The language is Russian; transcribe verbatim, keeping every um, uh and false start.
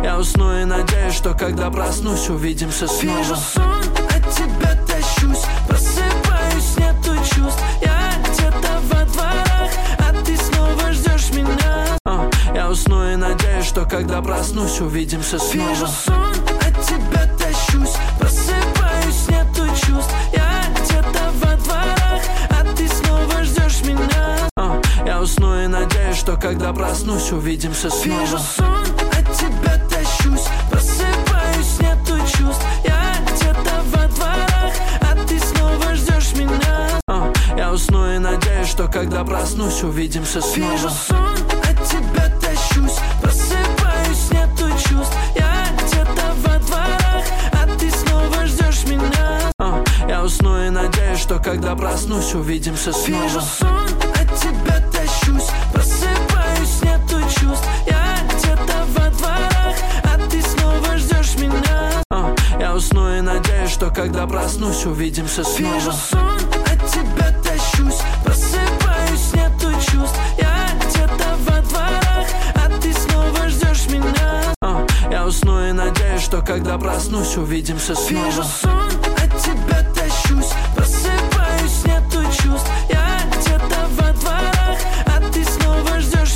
Я усну и надеюсь, что когда проснусь, увидимся снова. Вижу сон, от тебя тащусь, просыпаюсь, нету чувств. Я где-то во дворах, а ты снова ждешь меня. а, Я усну и надеюсь, что когда проснусь, увидимся снова. Вижу сон, от тебя тащусь, просыпаюсь, нету чувств. Я где-то во дворах, а ты снова ждешь меня. а, Я усну и надеюсь, что когда проснусь, увидимся снова. Вижу сон, от тебя тащусь, просыпаюсь, нету чувств. Я где-то во дворах, а ты снова ждешь меня. а, Я усну и надеюсь, что когда проснусь, увидимся снова. Вижу сон, от тебя тащусь, просыпаюсь, нету чувств. Я где-то во дворах, а ты снова ждешь меня. а, Я усну и надеюсь, что когда проснусь, увидимся снова. Вижу сон, от тебя тащусь, просыпаюсь, нету чувств. Я где-то во дворах, а ты снова ждешь меня. а, Я усну и надеюсь, что когда проснусь, увидимся снова. Вижу сон, от тебя тащусь, просыпаюсь, нету чувств. Я где-то во дворах, а ты снова ждешь меня. а, Я усну и надеюсь, что когда проснусь, увидимся снова. Вижу сон,